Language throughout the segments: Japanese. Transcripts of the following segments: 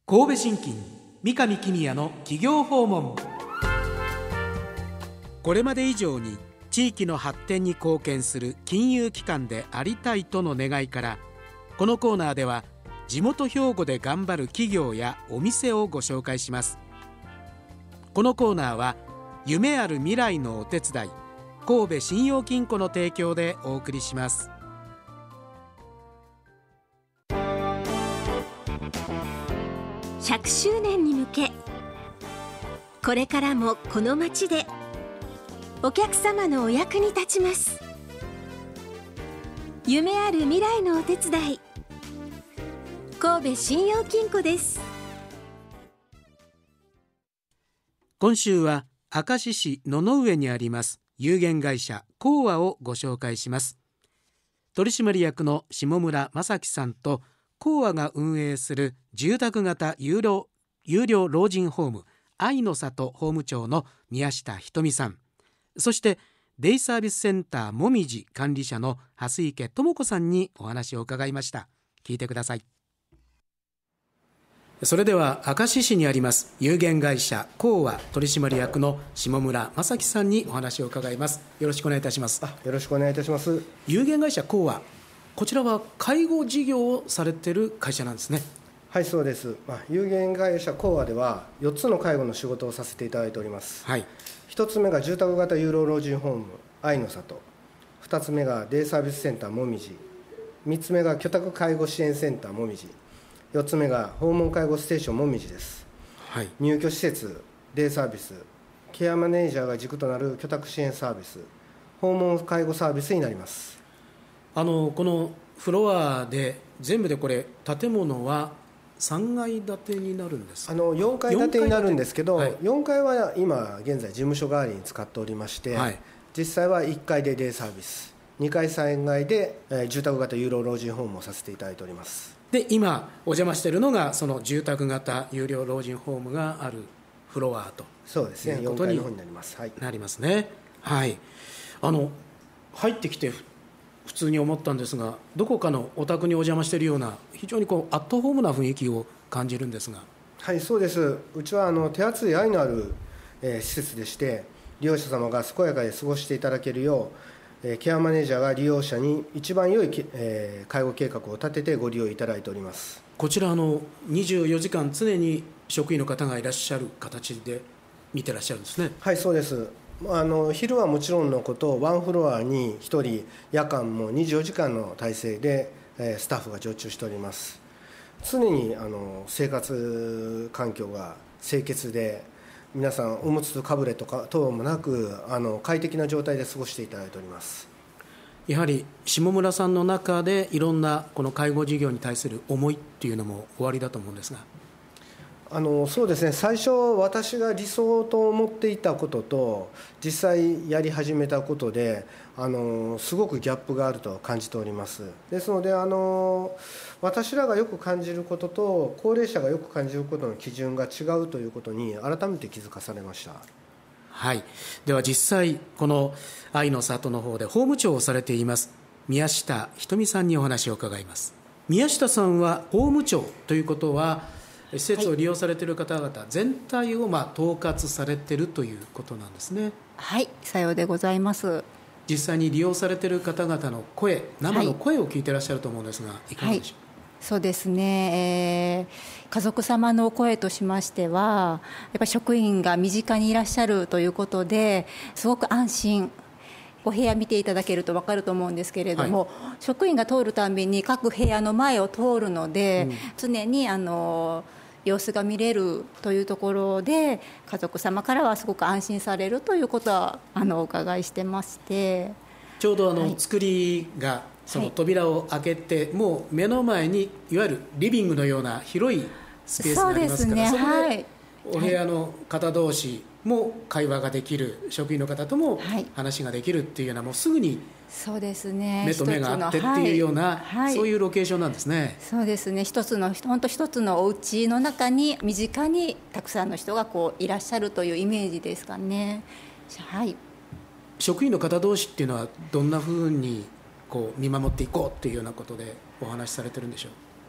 神戸信金三上公也の企業訪問。これまで以上に地域の発展に貢献する金融機関でありたいとの願いから、このコーナーでは地元兵庫で頑張る企業やお店をご紹介します。このコーナーは夢ある未来のお手伝い、神戸信用金庫の提供でお送りします。 100周年に向け、これからもこの町でお客様のお役に立ちます。夢ある未来のお手伝い、神戸信用金庫です。 今週は明石市野々上にあります有限会社興和をご紹介します。取締役の下村正樹さんと、興和が運営する住宅型有料老人ホーム愛の里法務長の宮下ひとみさん、そしてデイサービスセンターもみじ管理者の蓮池智子さんにお話を伺いました。聞いてください。それでは明石市にあります有限会社興和取締役の下村正樹さんにお話を伺います。よろしくお願いいたします。 よろしくお願いいたします。 有限会社興和、こちらは介護事業をされている会社なんですね。 はい、そうです。有限会社興和では4つの介護の仕事をさせていただいております。 はい、 1つ目が住宅型有料老人ホーム愛の里、2つ目がデイサービスセンターもみじ、3つ目が居宅介護支援センターもみじ、4つ目が訪問介護ステーションもみじです。はい、入居施設、デイサービス、ケアマネージャーが軸となる居宅支援サービス、訪問介護サービスになります。 このフロアで全部でこれ建物は3階建てになるんですか。 4階建てになるんですけど、 はい、 4階は今現在事務所代わりに使っておりまして、はい、実際は1階でデイサービス、2階3階で住宅型有料老人ホームをさせていただいております。 で、今お邪魔しているのがその住宅型有料老人ホームがあるフロアと。 そうですね、4階の方になります。はい、 なりますね。はい、入ってきて普通に思ったんですが、どこかのお宅にお邪魔しているような非常にアットホームな雰囲気を感じるんですが。 はい、そうです。うちは手厚い愛のある、施設でして、利用者様が健やかに過ごしていただけるよう、ケアマネージャーが利用者に一番良い、介護計画を立ててご利用いただいております。 こちら24時間常に職員の方がいらっしゃる形で見てらっしゃるんですね。 はい、そうです。昼はもちろんのこと、ワンフロアに1人、夜間も24時間の体制でスタッフが常駐しております。常に生活環境が清潔で、皆さんおむつとかぶれとか等もなく快適な状態で過ごしていただいております。 やはり下村さんの中でいろんなこの介護事業に対する思いっていうのもおありだと思うんですが。 そうですね、最初私が理想と思っていたことと実際やり始めたことですごくギャップがあると感じております。ですので私らがよく感じることと高齢者がよく感じることの基準が違うということに改めて気づかされました。 はい、では実際この愛の里の方で法務長をされています宮下ひとみさんにお話を伺います。宮下さんは法務長ということは施設を利用されている方々全体を統括されているということなんですね。 はい、さようでございます。 実際に利用されている方々の声、生の声を聞いていらっしゃると思うんですが、いかがでしょう。 そうですね、家族様の声としましては、やっぱり職員が身近にいらっしゃるということですごく安心。お部屋見ていただけると分かると思うんですけれども、職員が通るたびに各部屋の前を通るので、常に様子が見れるというところで家族様からはすごく安心されるということはお伺いしてまして、 ちょうど作りがその扉を開けて、もう目の前にいわゆるリビングのような広いスペースがありますから、そこでお部屋の方同士も会話ができる、職員の方とも話ができるっていうような、もうすぐに目と目があってっていうような、そういうロケーションなんですね。 そうですね、本当一つのお家の中に身近にたくさんの人がいらっしゃるというイメージですかね。はい、 職員の方同士っていうのはどんなふうに見守っていこうっていうようなことでお話しされてるんでしょう。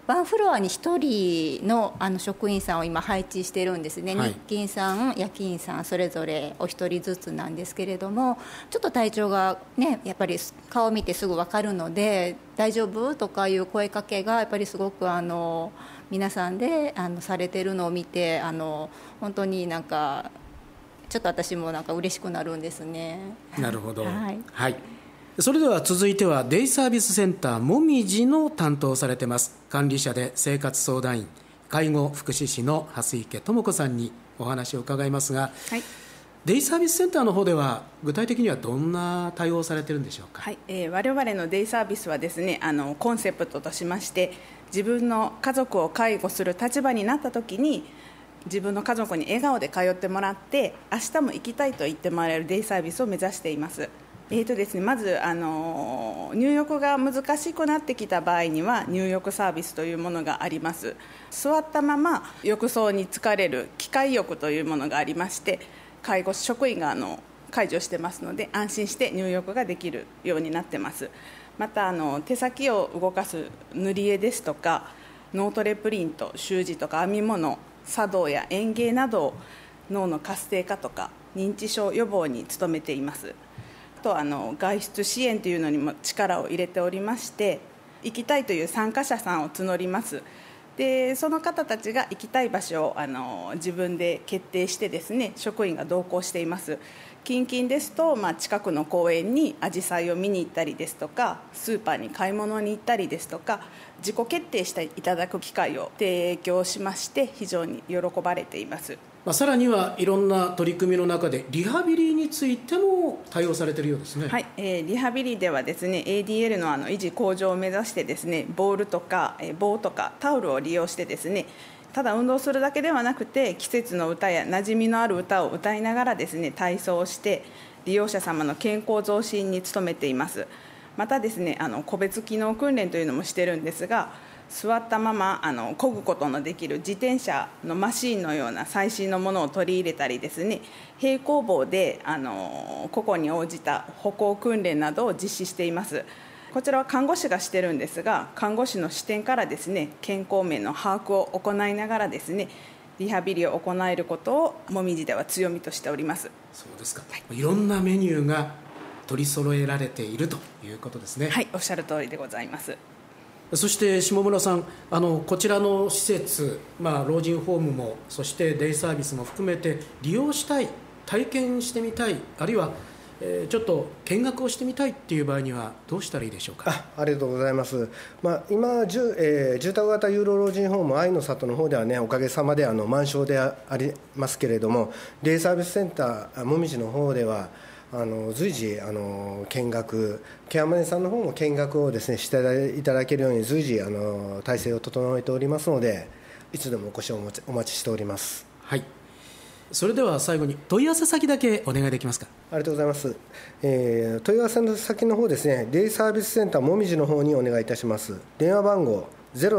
ワンフロアに1人の職員さんを今配置してるんですね、日勤さん、夜勤さんそれぞれお一人ずつなんですけれども、ちょっと体調がねやっぱり顔を見てすぐ分かるので大丈夫とかいう声かけがやっぱりすごく皆さんでされてるのを見て本当になんかちょっと私もなんか嬉しくなるんですね。 なるほど、はい、それでは続いてはデイサービスセンターもみじの担当されてます管理者で生活相談員介護福祉士の蓮池智子さんにお話を伺いますが、デイサービスセンターの方では具体的にはどんな対応をされてるんでしょうか。 我々のデイサービスはですねコンセプトとしまして、自分の家族を介護する立場になった時に自分の家族に笑顔で通ってもらって明日も行きたいと言ってもらえるデイサービスを目指しています。ですね、まず入浴が難しくなってきた場合には入浴サービスというものがあります。座ったまま浴槽に浸かれる機械浴というものがありまして、介護職員が介助してますので安心して入浴ができるようになってます。また手先を動かす塗り絵ですとか脳トレプリント、習字とか編み物、茶道や園芸など脳の活性化とか認知症予防に努めています。あと外出支援というのにも力を入れておりまして、行きたいという参加者さんを募ります。でその方たちが行きたい場所を自分で決定してですね、職員が同行しています。近々ですと、近くの公園にアジサイを見に行ったりですとか、スーパーに買い物に行ったりですとか、自己決定していただく機会を提供しまして非常に喜ばれています。 さらにはいろんな取り組みの中でリハビリについても対応されているようですね。 リハビリではですね ADL の維持向上を目指してですね、ボールとか棒とかタオルを利用してですね、ただ運動するだけではなくて季節の歌や馴染みのある歌を歌いながらですね体操をして利用者様の健康増進に努めています。またですね個別機能訓練というのもしてるんですが、座ったまま漕ぐことのできる自転車のマシーンのような最新のものを取り入れたりですね、平行棒で個々に応じた歩行訓練などを実施しています。こちらは看護師がしてるんですが、看護師の視点からですね健康面の把握を行いながらですねリハビリを行えることをもみじでは強みとしております。 そうですか、いろんなメニューが取り揃えられているということですね。 おっしゃる通りでございます。 そして下村さんこちらの施設、老人ホームもそしてデイサービスも含めて利用したい、体験してみたい、あるいはちょっと見学をしてみたいっていう場合にはどうしたらいいでしょうか。 ありがとうございます。今住宅型有料老人ホーム愛の里の方ではね、おかげさまで満床でありますけれども、デイサービスセンターもみじの方では随時見学、ケアマネさんの方も見学をですねしていただけるように随時体制を整えておりますので、いつでもお越しをお待ちしております。 それでは最後に問い合わせ先だけお願いできますか。 ありがとうございます。問い合わせの先の方ですね、デイサービスセンターもみじの方にお願いいたします。電話番号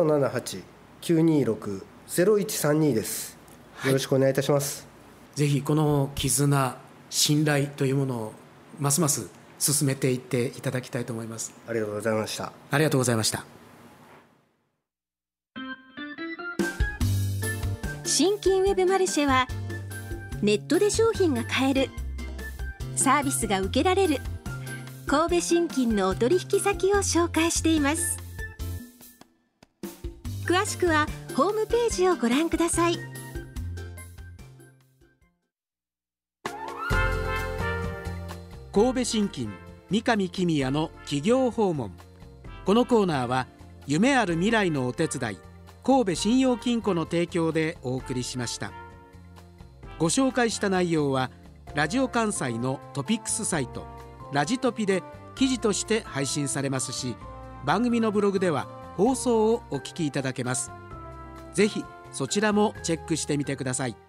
078-926-0132 です。よろしくお願いいたします。 ぜひこの絆、信頼というものをますます進めていっていただきたいと思います。 ありがとうございました。 ありがとうございました。 新規ウェブマルシェはネットで商品が買える、サービスが受けられる神戸新金のお取引先を紹介しています。詳しくはホームページをご覧ください。 神戸新金三上公也の企業訪問。このコーナーは夢ある未来のお手伝い、神戸信用金庫の提供でお送りしました。ご紹介した内容はラジオ関西のトピックスサイトラジトピで記事として配信されますし、番組のブログでは放送をお聞きいただけます。ぜひそちらもチェックしてみてください。